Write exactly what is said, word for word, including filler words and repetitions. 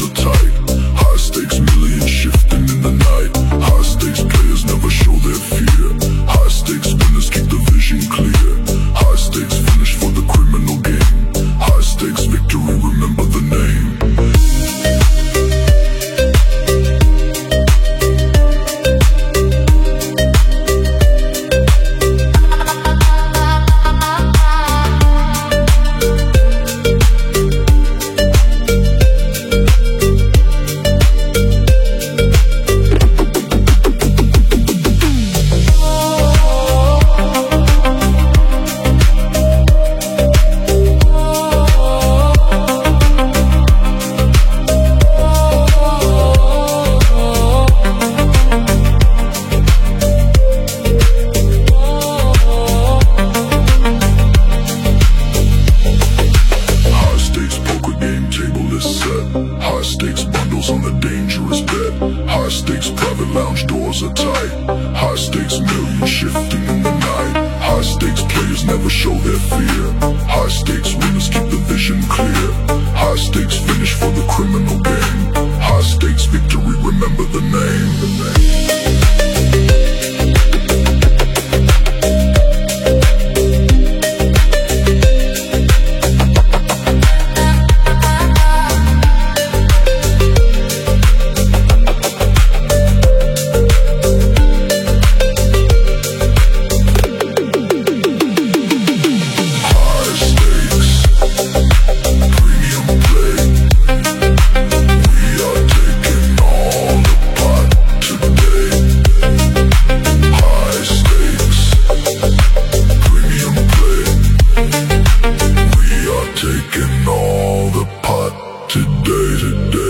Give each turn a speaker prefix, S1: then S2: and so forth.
S1: are tight. High stakes, millions shifting in the night. High stakes players never show their fear. High stakes winners keep the vision clear. High stakes finish for the criminal game. High stakes victory, remember the name. High stakes bundles on the dangerous bet. High stakes private lounge doors are tight. High stakes millions shifting in the night. High stakes players never show their fear. High stakes winners keep the vision clear. High stakes finish for the criminal game. High stakes victory, remember the name. Taking all the pot today, today.